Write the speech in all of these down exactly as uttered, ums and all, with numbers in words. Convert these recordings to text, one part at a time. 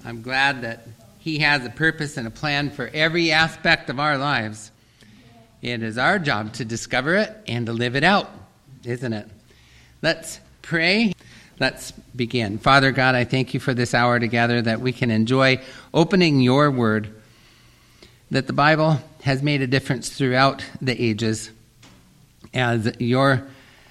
I'm glad that He has a purpose and a plan for every aspect of our lives. It is our job to discover it and to live it out, isn't it? Let's pray. Let's begin. Father God, I thank you for this hour together, that we can enjoy opening your word, that the Bible has made a difference throughout the ages as your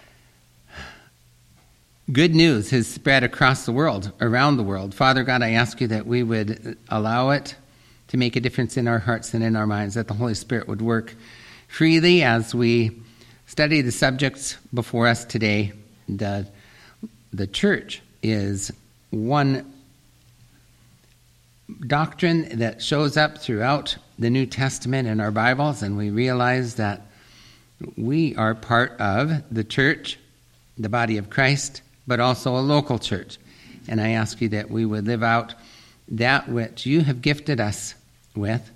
good news has spread across the world, around the world. Father God, I ask you that we would allow it to make a difference in our hearts and in our minds, that the Holy Spirit would work freely as we study the subjects before us today. The, the church is one doctrine that shows up throughout the New Testament in our Bibles, and we realize that we are part of the church, the body of Christ, but also a local church. And I ask you that we would live out that which you have gifted us with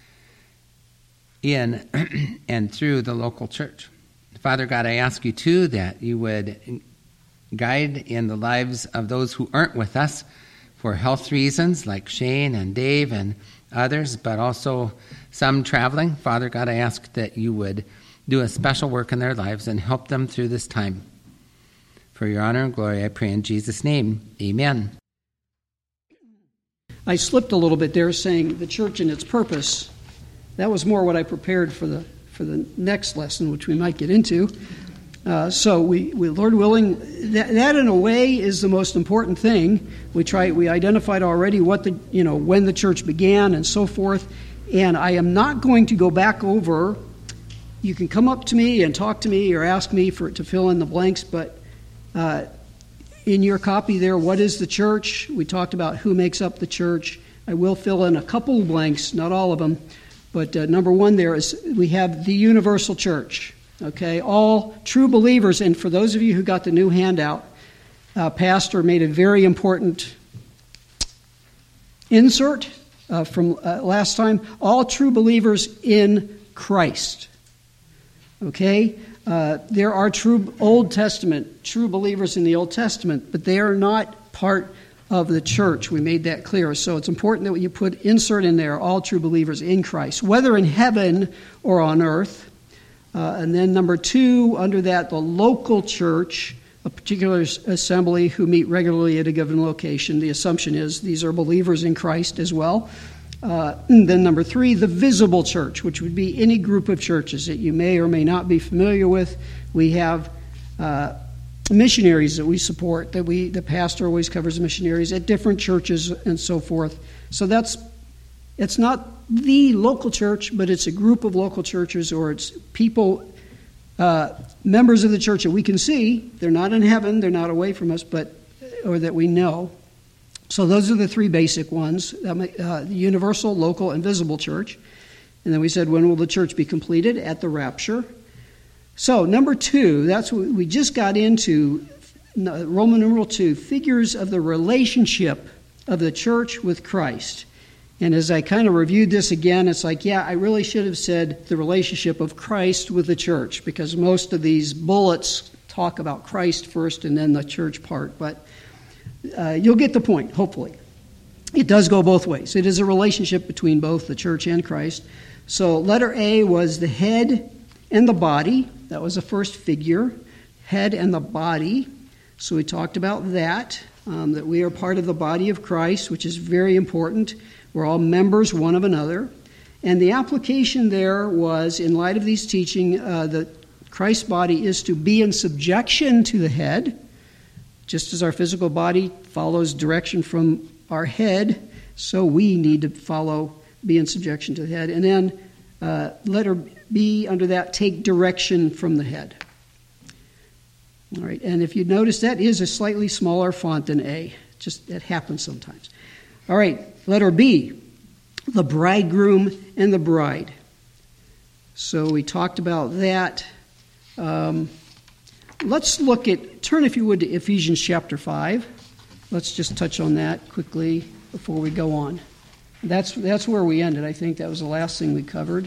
in and through the local church. Father God, I ask you too that you would guide in the lives of those who aren't with us for health reasons, like Shane and Dave and others, but also some traveling. Father God, I ask that you would do a special work in their lives and help them through this time. For your honor and glory, I pray in Jesus' name. Amen. I slipped a little bit there saying the church and its purpose. That was more what I prepared for the for the next lesson, which we might get into. Uh, so we, we, Lord willing, that, that in a way is the most important thing. We try. We identified already what the you know when the church began and so forth. And I am not going to go back over. You can come up to me and talk to me or ask me for to fill in the blanks, but uh, in your copy there, what is the church? We talked about who makes up the church. I will fill in a couple of blanks, not all of them. But uh, number one there is we have the universal church, okay? All true believers, and for those of you who got the new handout, uh, Pastor made a very important insert uh, from uh, last time. All true believers in Christ, okay? Uh, there are true Old Testament, true believers in the Old Testament, but they are not part of the church. We made that clear. So it's important that you put insert in there, all true believers in Christ, whether in heaven or on earth. Uh, and then number two, under that, the local church, a particular assembly who meet regularly at a given location. The assumption is these are believers in Christ as well. Uh, and then number three, the visible church, which would be any group of churches that you may or may not be familiar with. We have uh, missionaries that we support, that we the pastor always covers missionaries at different churches and so forth. So that's it's not the local church, but it's a group of local churches, or it's people, uh, members of the church that we can see. They're not in heaven, they're not away from us, but or that we know. So those are the three basic ones, uh, the universal, local, and visible church. And then we said, when will the church be completed? At the rapture. So number two, that's what we just got into, Roman numeral two, figures of the relationship of the church with Christ. And as I kind of reviewed this again, it's like, yeah, I really should have said the relationship of Christ with the church, because most of these bullets talk about Christ first and then the church part. But Uh, you'll get the point, hopefully. It does go both ways. It is a relationship between both the church and Christ. So letter A was the head and the body. That was the first figure, head and the body. So we talked about that, um, that we are part of the body of Christ, which is very important. We're all members one of another. And the application there was, in light of these teaching, uh, that Christ's body is to be in subjection to the head, just as our physical body follows direction from our head, so we need to follow, be in subjection to the head. And then uh, letter B under that, take direction from the head. All right, and if you notice, that is a slightly smaller font than A. Just that happens sometimes. All right, letter B, the bridegroom and the bride. So we talked about that. Um, let's look at, turn if you would to Ephesians chapter five. Let's just touch on that quickly before we go on. That's that's where we ended. I think that was the last thing we covered.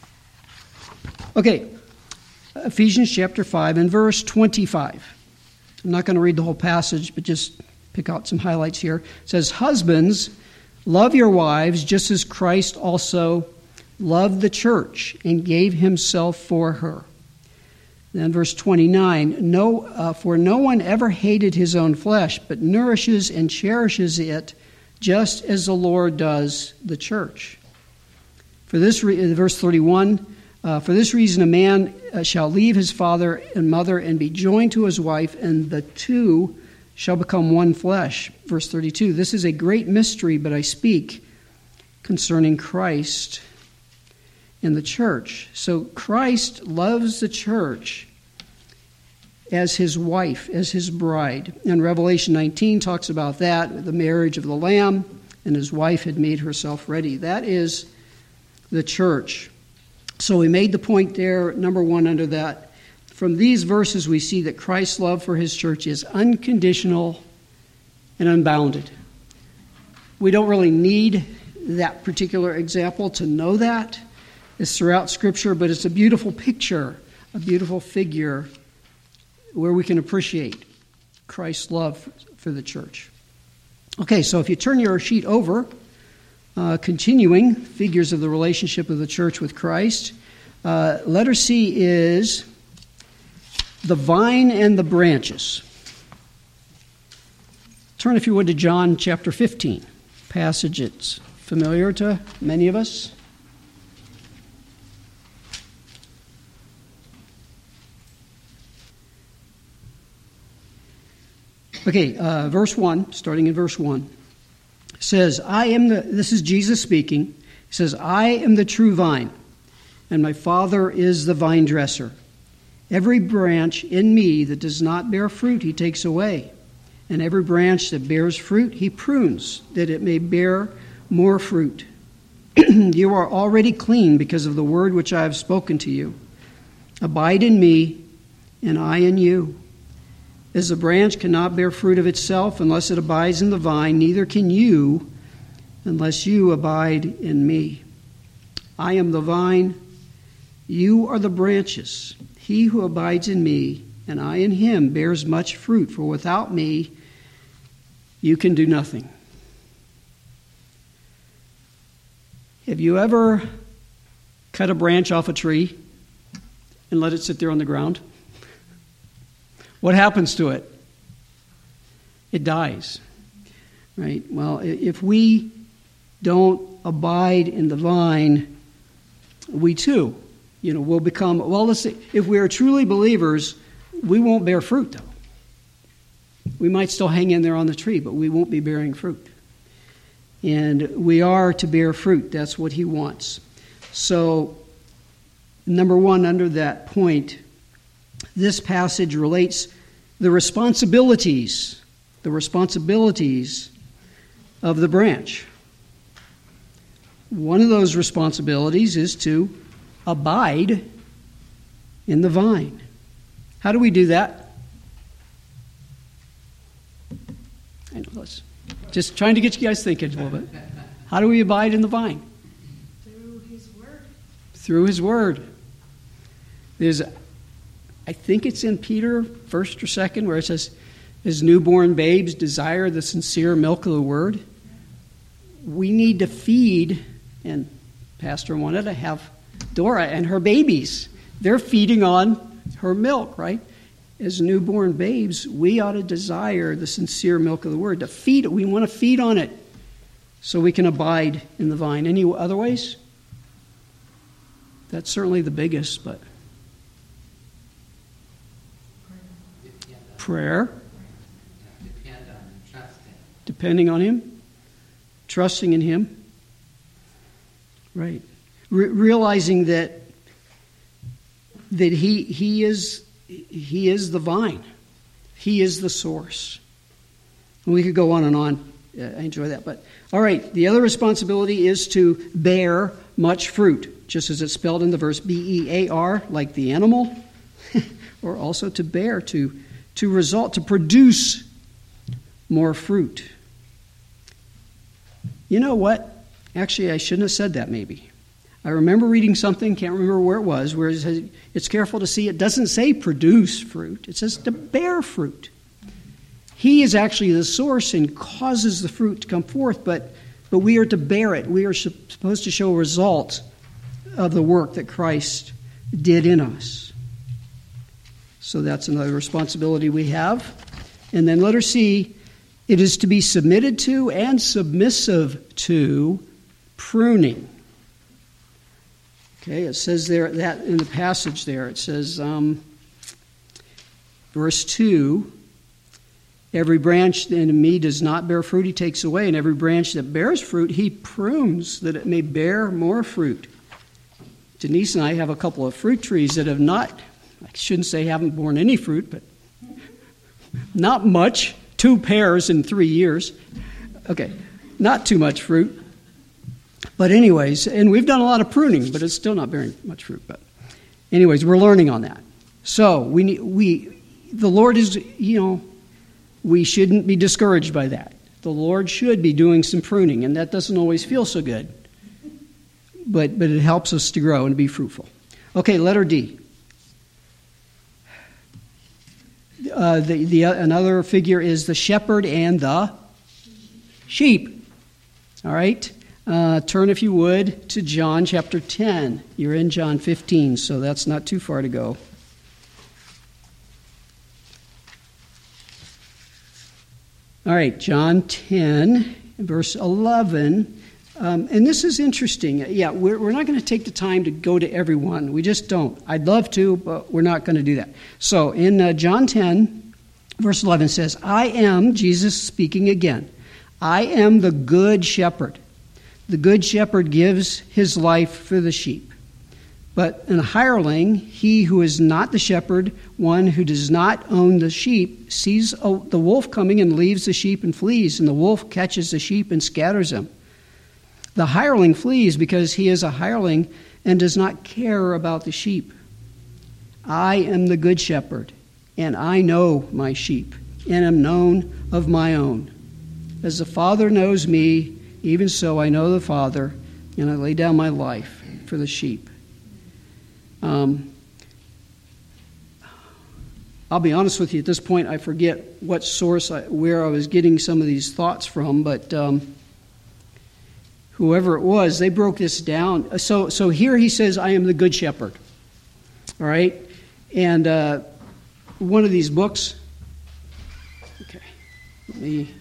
Okay, Ephesians chapter five and verse twenty-five. I'm not going to read the whole passage, but just pick out some highlights here. It says, "Husbands, love your wives just as Christ also loved the church and gave himself for her." Then verse twenty-nine, no, uh, "For no one ever hated his own flesh, but nourishes and cherishes it, just as the Lord does the church." For this, re- verse thirty-one, uh, "For this reason a man uh, shall leave his father and mother and be joined to his wife, and the two shall become one flesh." Verse thirty-two, "This is a great mystery, but I speak concerning Christ and the church." So Christ loves the church as his wife, as his bride. And Revelation nineteen talks about that, the marriage of the Lamb, and his wife had made herself ready. That is the church. So we made the point there, number one, under that. From these verses we see that Christ's love for his church is unconditional and unbounded. We don't really need that particular example to know that. It's throughout Scripture, but it's a beautiful picture, a beautiful figure where we can appreciate Christ's love for the church. Okay, so if you turn your sheet over, uh, continuing figures of the relationship of the church with Christ, uh, letter C is the vine and the branches. Turn, if you would, to John chapter fifteen, passage that's familiar to many of us. Okay, uh, verse one, starting in verse one, says, I am the, this is Jesus speaking, he says, "I am the true vine, and my Father is the vine dresser. Every branch in me that does not bear fruit, he takes away. And every branch that bears fruit, he prunes, that it may bear more fruit. You are already clean because of the word which I have spoken to you. Abide in me, and I in you. As the branch cannot bear fruit of itself unless it abides in the vine, neither can you unless you abide in me. I am the vine, you are the branches. He who abides in me, and I in him, bears much fruit, for without me you can do nothing." Have you ever cut a branch off a tree and let it sit there on the ground? What happens to it? It dies, right? Well, if we don't abide in the vine, we too, you know, will become, well, let's see, if we are truly believers, we won't bear fruit, though. We might still hang in there on the tree, but we won't be bearing fruit. And we are to bear fruit. That's what he wants. So, number one, under that point, this passage relates the responsibilities, the responsibilities of the branch. One of those responsibilities is to abide in the vine. How do we do that? I know, let's just trying to get you guys thinking a little bit. How do we abide in the vine? Through his word. Through his word. There's, I think it's in Peter, first or second, where it says, as newborn babes desire the sincere milk of the word. We need to feed, and Pastor wanted to have Dora and her babies. They're feeding on her milk, right? As newborn babes, we ought to desire the sincere milk of the word. To feed it, we want to feed on it so we can abide in the vine. Any other ways? That's certainly the biggest, but prayer. Depend on and trust him. Depending on him. Trusting in him. Right. Re- realizing that that he he is he is the vine. He is the source. And we could go on and on. I enjoy that. But all right, the other responsibility is to bear much fruit, just as it's spelled in the verse, B E A R, like the animal, or also to bear, to to result, to produce more fruit. You know what? Actually, I shouldn't have said that maybe. I remember reading something, can't remember where it was, where it says, it's careful to see it doesn't say produce fruit. It says to bear fruit. He is actually the source and causes the fruit to come forth, but, but we are to bear it. We are supposed to show a result of the work that Christ did in us. So that's another responsibility we have. And then letter C, it is to be submitted to and submissive to pruning. Okay, it says there that in the passage there, it says, um, verse two, every branch in me does not bear fruit, he takes away, and every branch that bears fruit, he prunes that it may bear more fruit. Denise and I have a couple of fruit trees that have not, I shouldn't say haven't borne any fruit, but not much. Two pears in three years. Okay, not too much fruit. But anyways, and we've done a lot of pruning, but it's still not bearing much fruit. But anyways, we're learning on that. So we need, we, the Lord is, you know, we shouldn't be discouraged by that. The Lord should be doing some pruning, and that doesn't always feel so good. But but it helps us to grow and be fruitful. Okay, letter D. Uh, the the uh, another figure is the shepherd and the sheep. All right, uh, turn if you would to John chapter ten. You're in John fifteen, so that's not too far to go. All right, John ten, verse eleven. Um, and this is interesting. Yeah, we're, we're not going to take the time to go to every one. We just don't. I'd love to, but we're not going to do that. So in uh, John ten, verse eleven says, I am, Jesus speaking again, I am the good shepherd. The good shepherd gives his life for the sheep. But an hireling, he who is not the shepherd, one who does not own the sheep, sees the wolf coming and leaves the sheep and flees, and the wolf catches the sheep and scatters them. The hireling flees because he is a hireling and does not care about the sheep. I am the good shepherd, and I know my sheep, and am known of my own. As the Father knows me, even so I know the Father, and I lay down my life for the sheep. Um, I'll be honest with you, at this point I forget what source, I, where I was getting some of these thoughts from, but um, whoever it was, they broke this down. So, so here he says, I am the good shepherd. All right? And uh, one of these books, okay, let me,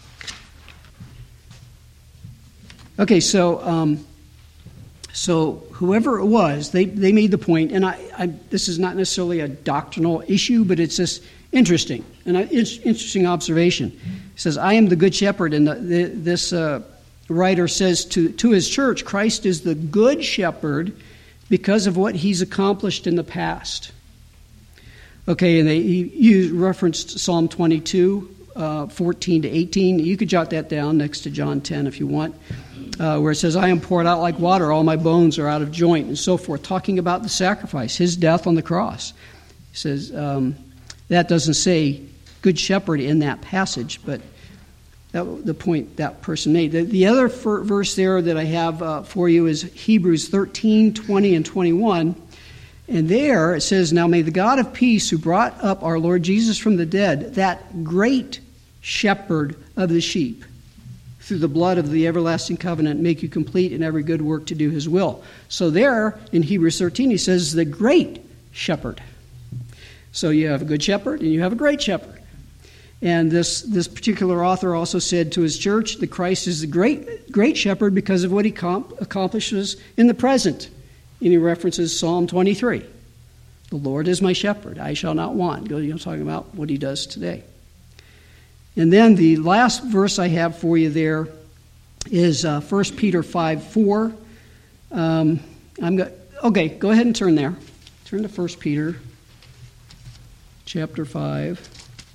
okay, so, um, so whoever it was, they, they made the point, and I, I, this is not necessarily a doctrinal issue, but it's just interesting, and it's interesting observation. He says, I am the good shepherd, and the, the, this uh, writer says to, to his church, Christ is the good shepherd because of what he's accomplished in the past. Okay, and they he used, referenced Psalm twenty-two, uh, fourteen to eighteen. You could jot that down next to John ten if you want, uh, where it says, I am poured out like water, all my bones are out of joint, and so forth, talking about the sacrifice, his death on the cross. He says, um, that doesn't say good shepherd in that passage, but that, the point that person made. The, the other f- verse there that I have uh, for you is Hebrews thirteen, twenty, and twenty-one. And there it says, now may the God of peace, who brought up our Lord Jesus from the dead, that great shepherd of the sheep, through the blood of the everlasting covenant, make you complete in every good work to do his will. So there in Hebrews thirteen, he says the great shepherd. So you have a good shepherd and you have a great shepherd. And this, this particular author also said to his church that Christ is the great, great shepherd because of what he comp- accomplishes in the present. And he references Psalm twenty-three. The Lord is my shepherd, I shall not want. You know, talking about what he does today. And then the last verse I have for you there is uh, First Peter five four. Um, I'm go- okay, go ahead and turn there. Turn to First Peter chapter five.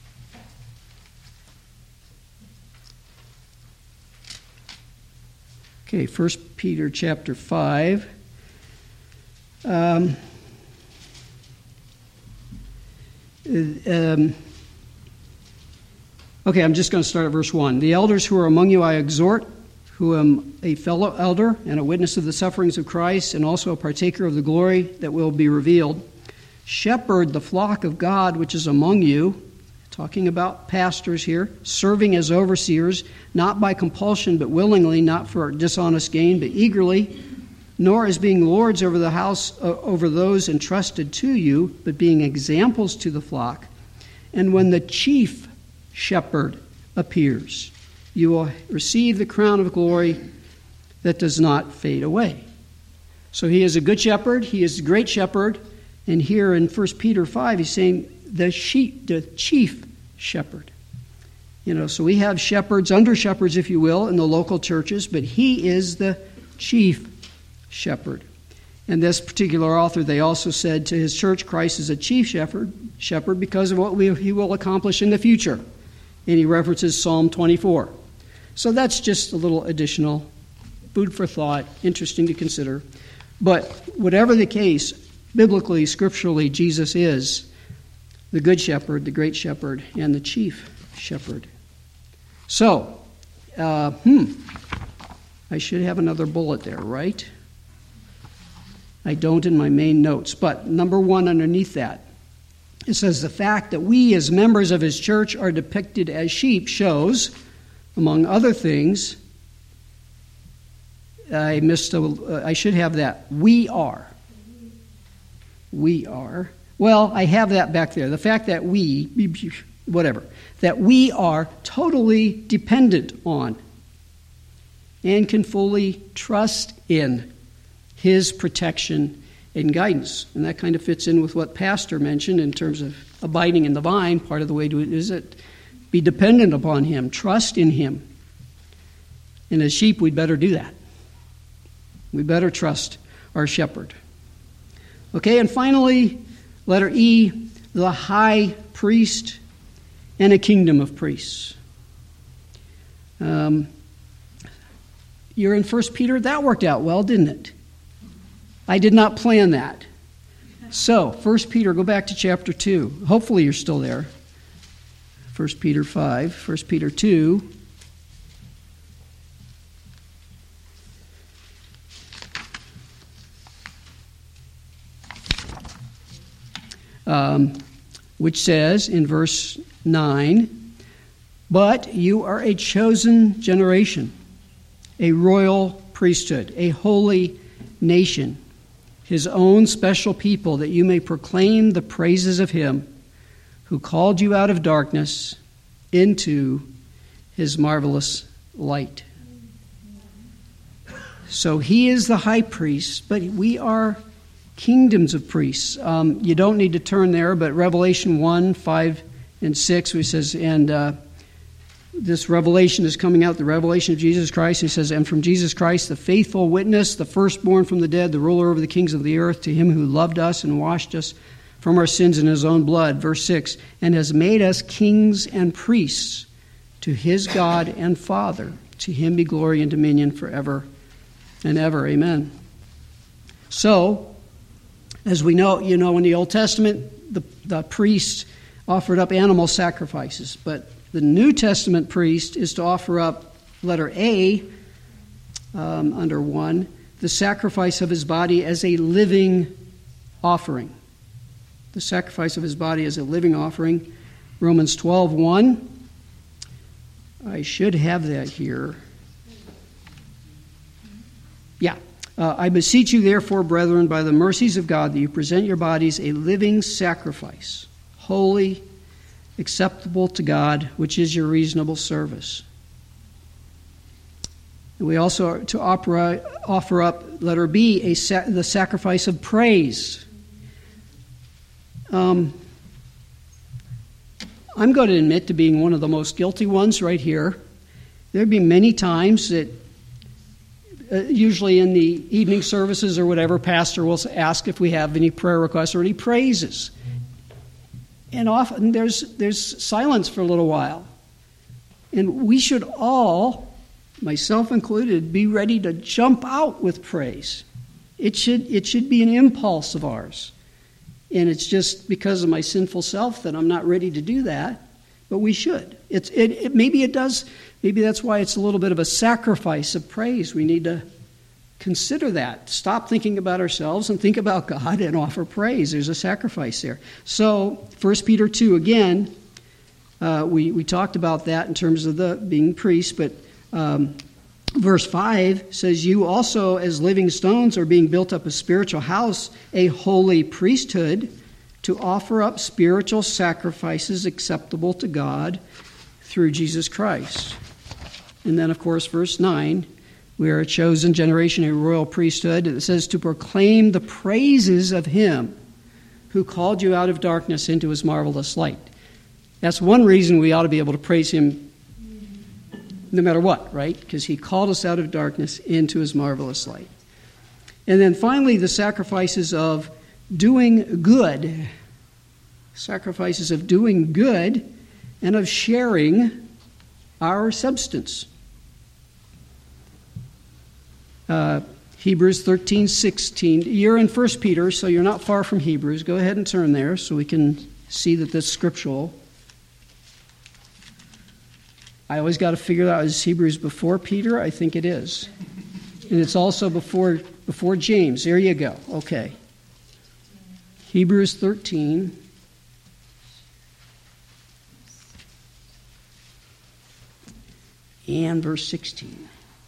Okay, First Peter chapter five. Um, um, okay, I'm just going to start at verse one. The elders who are among you I exhort, who am a fellow elder and a witness of the sufferings of Christ, and also a partaker of the glory that will be revealed. Shepherd the flock of God which is among you, talking about pastors here, serving as overseers, not by compulsion, but willingly, not for dishonest gain, but eagerly, nor as being lords over the house, uh, over those entrusted to you, but being examples to the flock. And when the chief shepherd appears, you will receive the crown of glory that does not fade away. So he is a good shepherd, he is a great shepherd, and here in First Peter five, he's saying the sheep, the chief shepherd. You know, so we have shepherds, under shepherds, if you will, in the local churches, but he is the chief shepherd. And this particular author, they also said to his church, Christ is a chief shepherd, shepherd because of what we, he will accomplish in the future. And he references Psalm twenty-four. So that's just a little additional food for thought, interesting to consider. But whatever the case, biblically, scripturally, Jesus is the good shepherd, the great shepherd, and the chief shepherd. So, uh, hmm, I should have another bullet there, right? I don't in my main notes. But number one underneath that, it says the fact that we as members of his church are depicted as sheep shows, among other things, I missed a, uh, I should have that. We are. We are. Well, I have that back there. The fact that we, whatever, that we are totally dependent on and can fully trust in his protection and guidance. And that kind of fits in with what Pastor mentioned in terms of abiding in the vine. Part of the way to it is it be dependent upon him, trust in him. And as sheep, we'd better do that. We better trust our shepherd. Okay, and finally, letter E, the high priest and a kingdom of priests. Um, you're in First Peter. That worked out well, didn't it? I did not plan that. So, First Peter, go back to chapter two. Hopefully you're still there. First Peter five, First Peter two. Um, which says in verse nine, but you are a chosen generation, a royal priesthood, a holy nation, his own special people, that you may proclaim the praises of him who called you out of darkness into his marvelous light. So he is the high priest, but we are kingdoms of priests. Um, you don't need to turn there, but Revelation one, five, and six, which says, and uh, this revelation is coming out, the revelation of Jesus Christ. He says, and from Jesus Christ, the faithful witness, the firstborn from the dead, the ruler over the kings of the earth, to him who loved us and washed us from our sins in his own blood. Verse six, and has made us kings and priests to his God and Father. To him be glory and dominion forever and ever. Amen. So, as we know, you know, in the Old Testament, the, the priest offered up animal sacrifices. But the New Testament priest is to offer up, letter A, um, under one, the sacrifice of his body as a living offering. The sacrifice of his body as a living offering. Romans twelve one. I should have that here. Yeah. Uh, I beseech you, therefore, brethren, by the mercies of God, that you present your bodies a living sacrifice, holy, acceptable to God, which is your reasonable service. And we also are to opera, offer up, letter B, a sa- the sacrifice of praise. Um, I'm going to admit to being one of the most guilty ones right here. There'd be many times that Uh, usually in the evening services or whatever, pastor will ask if we have any prayer requests or any praises. And often there's there's silence for a little while. And we should all, myself included, be ready to jump out with praise. It should it should be an impulse of ours. And it's just because of my sinful self that I'm not ready to do that. But we should. It's it, it maybe it does. Maybe that's why it's a little bit of a sacrifice of praise. We need to consider that. Stop thinking about ourselves and think about God and offer praise. There's a sacrifice there. So, First Peter two again, Uh, we, we talked about that in terms of the being priests, but um, verse five says, you also as living stones are being built up a spiritual house, a holy priesthood, to offer up spiritual sacrifices acceptable to God through Jesus Christ. And then, of course, verse nine, we are a chosen generation, a royal priesthood. It says to proclaim the praises of him who called you out of darkness into his marvelous light. That's one reason we ought to be able to praise him no matter what, right? Because he called us out of darkness into his marvelous light. And then finally, the sacrifices of doing good. Sacrifices of doing good and of sharing our substance. Uh, Hebrews thirteen sixteen. You're in First Peter, so you're not far from Hebrews. Go ahead and turn there so we can see that this is scriptural. I always got to figure out, is Hebrews before Peter? I think it is. And it's also before before James. There you go. Okay. Hebrews thirteen. And verse sixteen.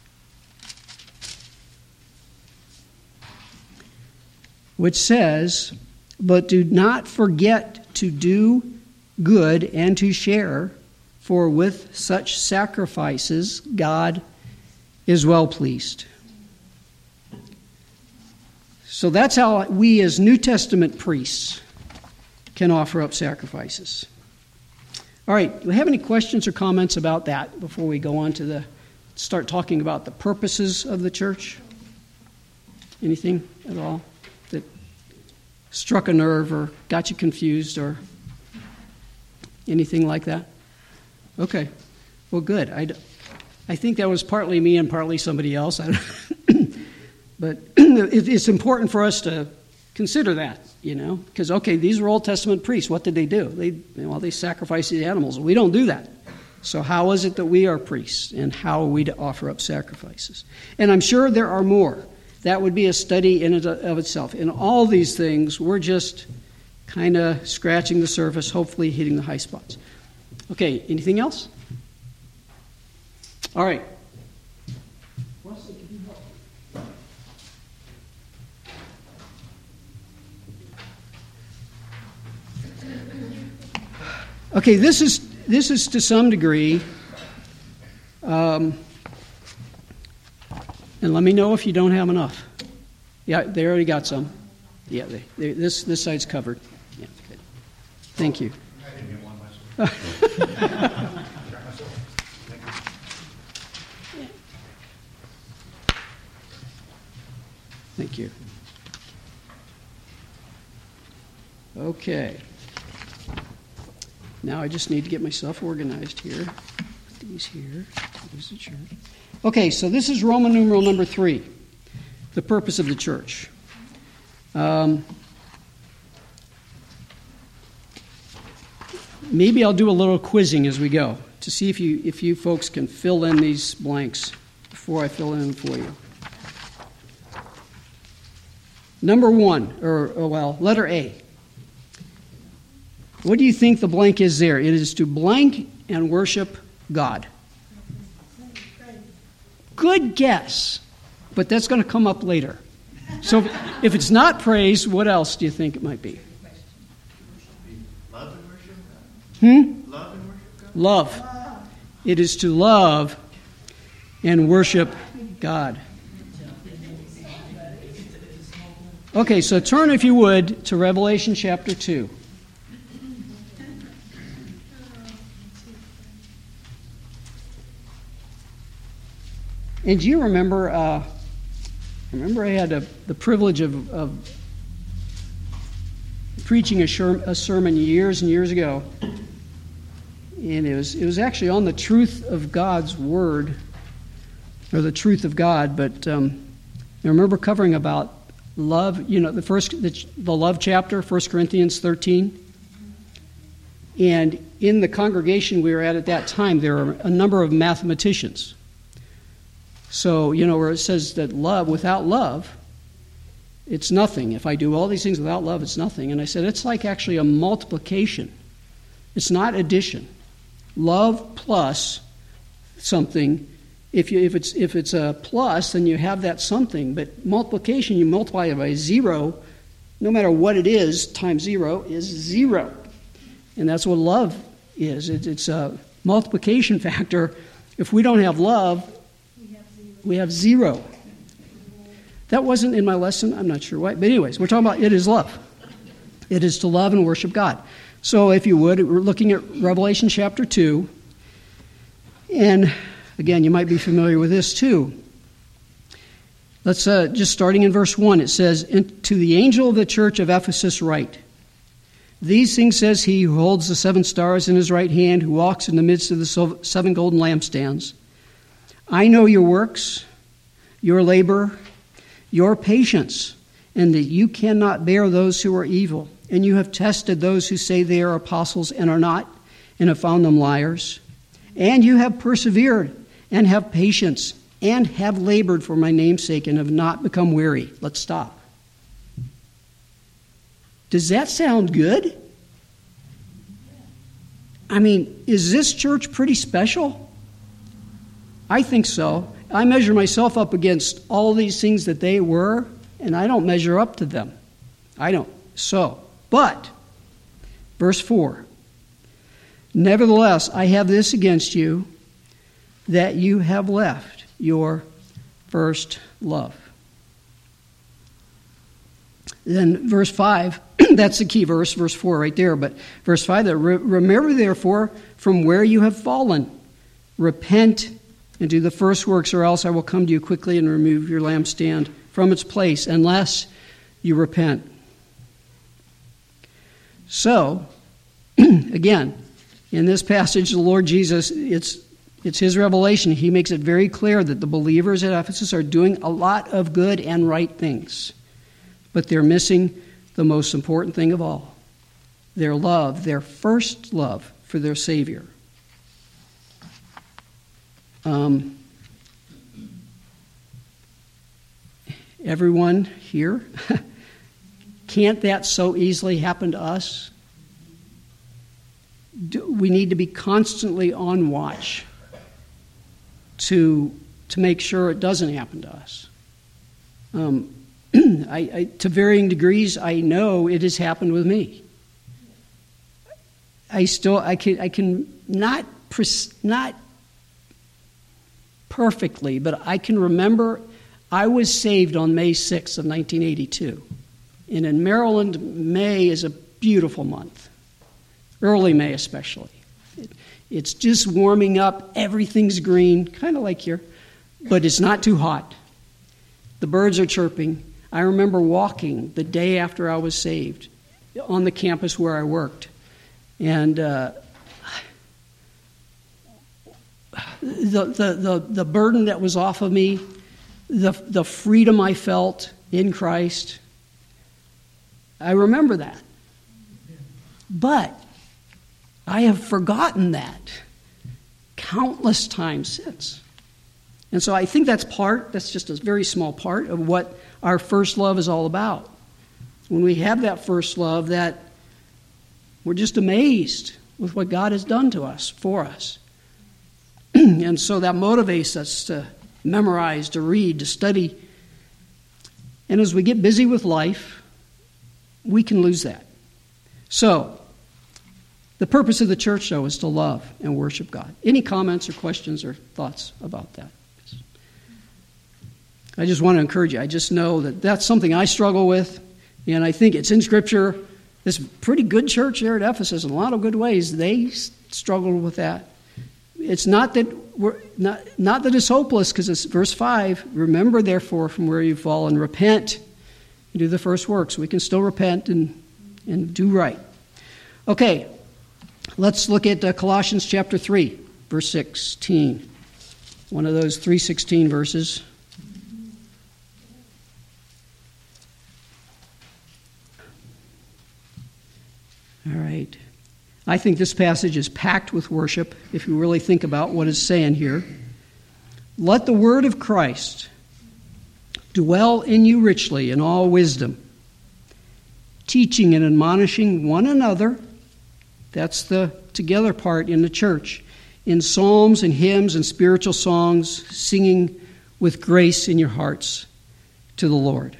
Which says, but do not forget to do good and to share, for with such sacrifices God is well pleased. So that's how we as New Testament priests can offer up sacrifices. All right, do we have any questions or comments about that before we go on to the start talking about the purposes of the church? Anything at all that struck a nerve or got you confused or anything like that? Okay, well, good. I, I think that was partly me and partly somebody else. I but it, it's important for us to consider that, you know, because, okay, these were Old Testament priests. What did they do? They, well, they sacrificed the animals. We don't do that. So how is it that we are priests, and how are we to offer up sacrifices? And I'm sure there are more. That would be a study in and of itself. In all these things, we're just kind of scratching the surface, hopefully hitting the high spots. Okay, anything else? All right. Okay, this is this is to some degree, um, and let me know if you don't have enough. Yeah, they already got some. Yeah, they, they, this this side's covered. Yeah, good. Thank you. I didn't get one myself. Thank you. Okay. Now I just need to get myself organized here. Put these here. There's the church. Okay, so this is Roman numeral number three, the purpose of the church. Um, maybe I'll do a little quizzing as we go to see if you if you folks can fill in these blanks before I fill in them for you. Number one, or, or well, letter A. What do you think the blank is there? It is to blank and worship God. Good guess, but that's going to come up later. So if it's not praise, what else do you think it might be? Love and worship God. Hmm? Love and worship God. Love. It is to love and worship God. Okay, so turn, if you would, to Revelation chapter two. And do you remember, uh, I remember I had a, the privilege of, of preaching a, sher- a sermon years and years ago. And it was it was actually on the truth of God's Word, or the truth of God. But um, I remember covering about love, you know, the first the, the love chapter, First Corinthians thirteen. And in the congregation we were at at that time, there were a number of mathematicians. So, you know, where it says that love, without love, it's nothing. If I do all these things without love, it's nothing. And I said, it's like actually a multiplication. It's not addition. love plus something. If you if it's if it's a plus, then you have that something. But multiplication, you multiply it by zero, no matter what it is, times zero is zero. And that's what love is. It, it's a multiplication factor. If we don't have love, we have zero. That wasn't in my lesson. I'm not sure why. But anyways, we're talking about it is love. It is to love and worship God. So if you would, we're looking at Revelation chapter two. And again, you might be familiar with this too. Let's uh, just starting in verse one. It says, "To the angel of the church of Ephesus write, these things says he who holds the seven stars in his right hand, who walks in the midst of the seven golden lampstands. I know your works, your labor, your patience, and that you cannot bear those who are evil. And you have tested those who say they are apostles and are not, and have found them liars. And you have persevered, and have patience, and have labored for my name's sake, and have not become weary." Let's stop. Does that sound good? I mean, is this church pretty special? I think so. I measure myself up against all these things that they were, and I don't measure up to them. I don't. So, but, verse four, "Nevertheless, I have this against you, that you have left your first love." Then verse five, that's the key verse, verse four right there, but verse five, that "Remember therefore from where you have fallen, repent and do the first works, or else I will come to you quickly and remove your lampstand from its place, unless you repent." So, again, in this passage, the Lord Jesus, it's it's his revelation. He makes it very clear that the believers at Ephesus are doing a lot of good and right things, but they're missing the most important thing of all, their love, their first love for their Savior. Um, everyone here, can't that so easily happen to us? Do, we need to be constantly on watch to to make sure it doesn't happen to us. Um, I, I, to varying degrees, I know it has happened with me. I still, I can, I can not, not perfectly, but I can remember I was saved on May sixth of nineteen eighty-two. And in Maryland, May is a beautiful month. Early May especially. It, it's just warming up. Everything's green, kind of like here, but it's not too hot. The birds are chirping. I remember walking the day after I was saved on the campus where I worked. And uh, the, the, the, the burden that was off of me, the, the freedom I felt in Christ, I remember that. But I have forgotten that countless times since. And so I think that's part, that's just a very small part of what our first love is all about. When we have that first love, that we're just amazed with what God has done to us, for us. And so that motivates us to memorize, to read, to study. And as we get busy with life, we can lose that. So, the purpose of the church, though, is to love and worship God. Any comments or questions or thoughts about that? I just want to encourage you. I just know that that's something I struggle with, and I think it's in Scripture. This pretty good church there at Ephesus, in a lot of good ways, they struggled with that. It's not that we're not, not that it's hopeless, because it's verse five. "Remember, therefore, from where you've fallen, repent and do the first works." We can still repent and and do right. Okay, let's look at uh, Colossians chapter three, verse sixteen. One of those three sixteen verses. All right. I think this passage is packed with worship, if you really think about what it's saying here. "Let the word of Christ dwell in you richly in all wisdom, teaching and admonishing one another," that's the together part in the church, in psalms and hymns and spiritual songs, singing with grace in your hearts to the Lord.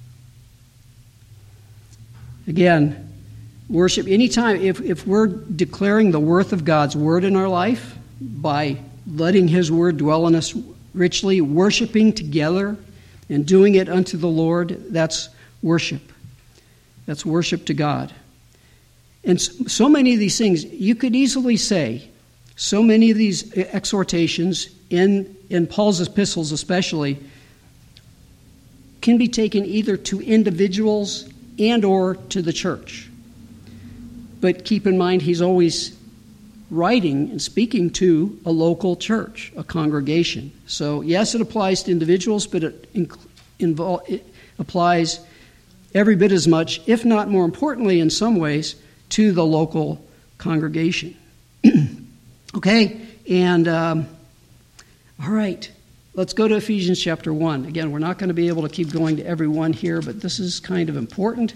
Again, worship anytime, if, if we're declaring the worth of God's word in our life by letting his word dwell in us richly, worshiping together and doing it unto the Lord, that's worship. That's worship to God. And so many of these things, you could easily say, so many of these exhortations, in, in Paul's epistles especially, can be taken either to individuals and or to the church. But keep in mind, he's always writing and speaking to a local church, a congregation. So yes, it applies to individuals, but it, invol- it applies every bit as much, if not more importantly in some ways, to the local congregation. Okay, and um, all right, let's go to Ephesians chapter one. Again, we're not going to be able to keep going to every one here, but this is kind of important.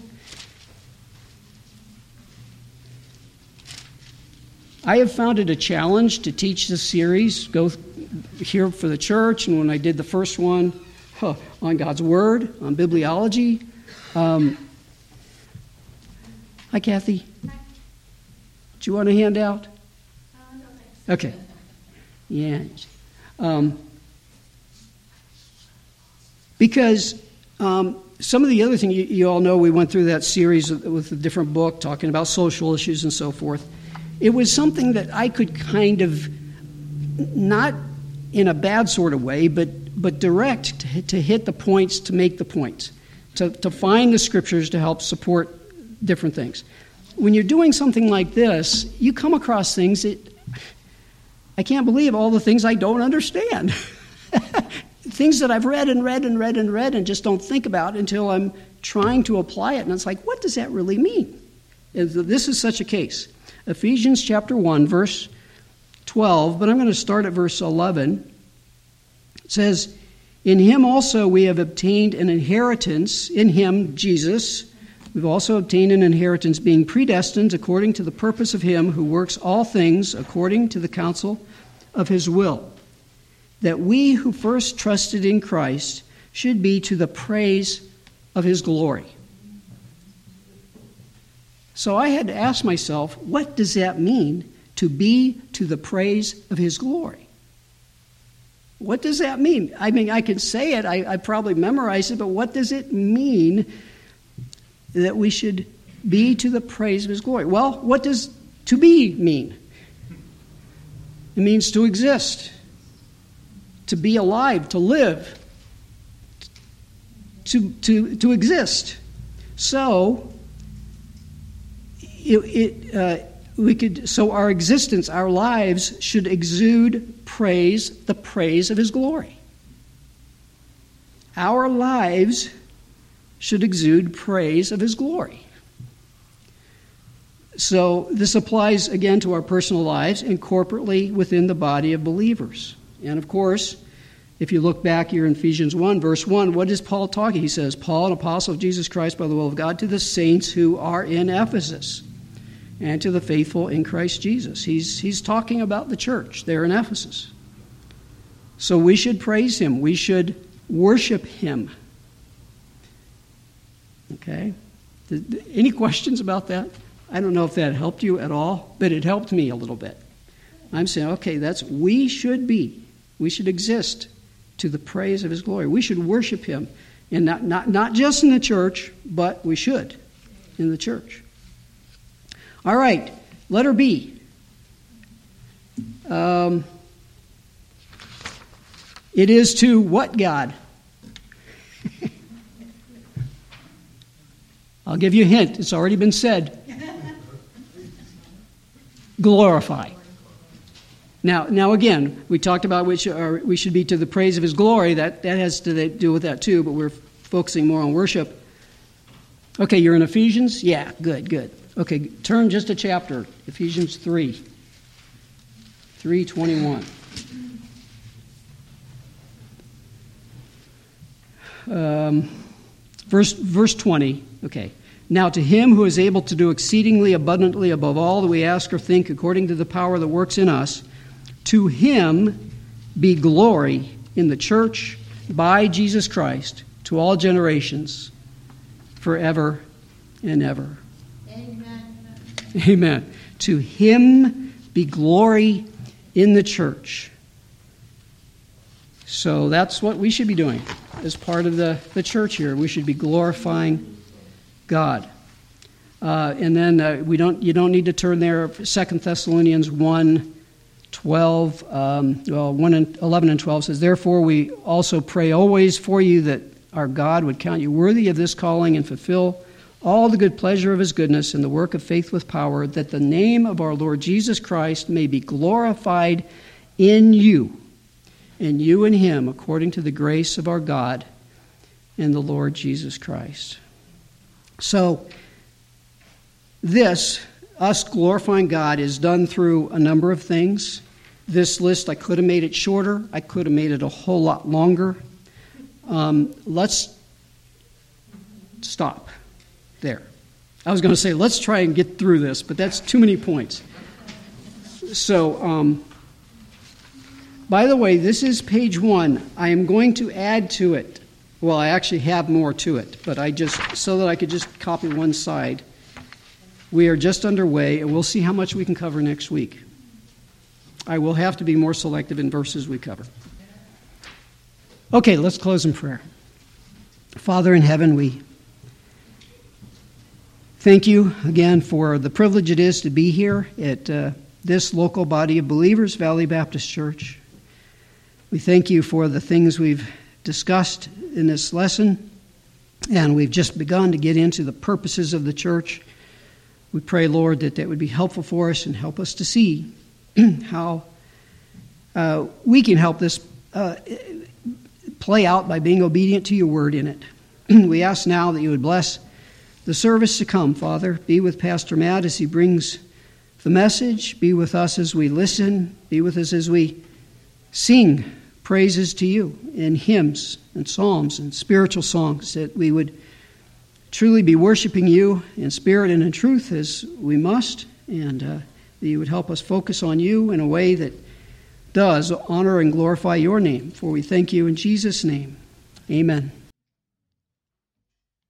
I have found it a challenge to teach this series, go here for the church, and when I did the first one huh, on God's Word, on bibliology. Um, hi, Kathy. Hi. Do you want a handout? Uh, no, thanks. Okay. Yeah. Um, because um, some of the other things, you, you all know, we went through that series with a different book talking about social issues and so forth. It was something that I could kind of, not in a bad sort of way, but but direct to hit, to hit the points, to make the points, to, to find the scriptures to help support different things. When you're doing something like this, you come across things that, I can't believe all the things I don't understand. Things that I've read and read and read and read and just don't think about until I'm trying to apply it. And it's like, what does that really mean? And this is such a case. Ephesians chapter one, verse twelve, but I'm going to start at verse eleven. It says, "In him also we have obtained an inheritance," in him, Jesus, "we've also obtained an inheritance, being predestined according to the purpose of him who works all things according to the counsel of his will, that we who first trusted in Christ should be to the praise of his glory." So I had to ask myself, what does that mean, to be to the praise of his glory? What does that mean? I mean, I can say it, I, I probably memorize it, but what does it mean that we should be to the praise of his glory? Well, what does to be mean? It means to exist, to be alive, to live, to, to, to exist. So, It, it, uh, we could, so our existence, our lives should exude praise, the praise of his glory. Our lives should exude praise of his glory. So this applies again to our personal lives and corporately within the body of believers. And of course, if you look back here in Ephesians one, verse one, what is Paul talking? He says, "Paul, an apostle of Jesus Christ by the will of God, to the saints who are in Ephesus, and to the faithful in Christ Jesus." He's, he's talking about the church there in Ephesus. So we should praise him. We should worship him. Okay? Any questions about that? I don't know if that helped you at all, but it helped me a little bit. I'm saying, okay, that's, we should be, we should exist to the praise of his glory. We should worship him, and not, not, not just in the church, but we should in the church. All right, letter B. Um, it is to what God? I'll give you a hint. It's already been said. Glorify. Now, now again, we talked about which are, we should be to the praise of his glory. That, that has to do with that too, but we're focusing more on worship. Okay, you're in Ephesians? Yeah, good, good. Okay, turn just a chapter, Ephesians three, three twenty-one. Um, verse, verse twenty, okay. "Now to him who is able to do exceedingly abundantly above all that we ask or think, according to the power that works in us, To him be glory in the church by Jesus Christ to all generations, forever and ever. Amen. Amen. To him be glory in the church. So that's what we should be doing as part of the, the church here. We should be glorifying God. Uh, and then uh, we don't. You don't need to turn there. Second Thessalonians one, twelve, um, well, one and eleven and twelve says, "Therefore we also pray always for you that our God would count you worthy of this calling and fulfill all the good pleasure of his goodness and the work of faith with power, that the name of our Lord Jesus Christ may be glorified in you, and you in him, according to the grace of our God and the Lord Jesus Christ." So this, us glorifying God, is done through a number of things. This list, I could have made it shorter. I could have made it a whole lot longer. Um, let's stop there. I was going to say, let's try and get through this, but that's too many points. So, um, by the way, this is page one. I am going to add to it. Well, I actually have more to it, but I just, so that I could just copy one side. We are just underway, and we'll see how much we can cover next week. I will have to be more selective in verses we cover. Okay, let's close in prayer. Father in heaven, we thank you again for the privilege it is to be here at uh, this local body of believers, Valley Baptist Church. We thank you for the things we've discussed in this lesson, and we've just begun to get into the purposes of the church. We pray, Lord, that that would be helpful for us and help us to see how uh, we can help this uh, play out by being obedient to your word in it. We ask now that you would bless the service to come, Father. Be with Pastor Matt as he brings the message. Be with us as we listen. Be with us as we sing praises to you in hymns and psalms and spiritual songs, that we would truly be worshiping you in spirit and in truth as we must, and uh, that you would help us focus on you in a way that does honor and glorify your name. For we thank you in Jesus' name. Amen.